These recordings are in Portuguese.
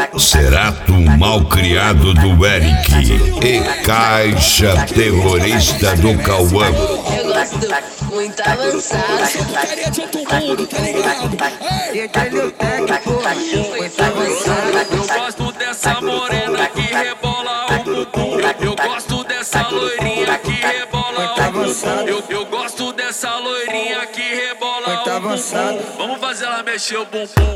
Cerato malcriado do Eric e Caixa terrorista do Cauã. Eu gosto muito avançado. Putaria de outro mundo, tá ligado? Eu gosto dessa morena que rebola o bumbum. Eu gosto dessa loirinha que rebola o bumbum. Eu gosto dessa loirinha que rebola o bumbum. Vamos fazer ela mexer o bumbum.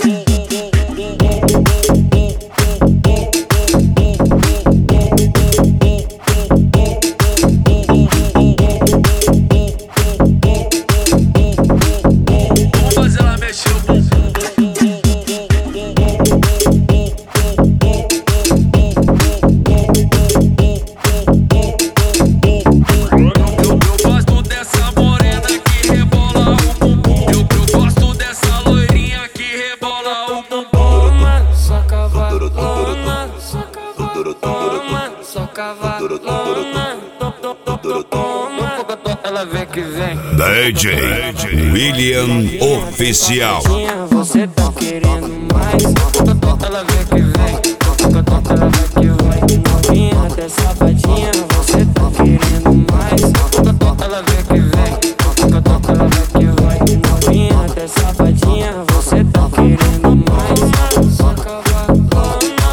Ela vem que vem. DJ William Oficial. Você tá querendo mais? Ela vem que vem. Ela vem que vai. Novinha até safadinha. Você tá querendo mais? Ela vem que vem. Ela vem que vai. Novinha até safadinha. Você tá querendo mais? Só cavalona,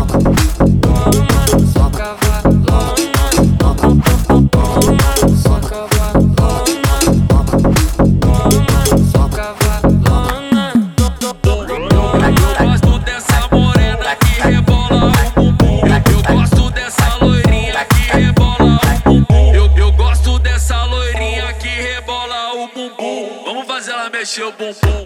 só cavalona, só cavalona, só cavalona. Eu gosto dessa morena que rebola o bumbum. Eu gosto dessa loirinha que rebola o bumbum. Eu gosto dessa loirinha que rebola o bumbum. Vamos fazer ela mexer o bumbum.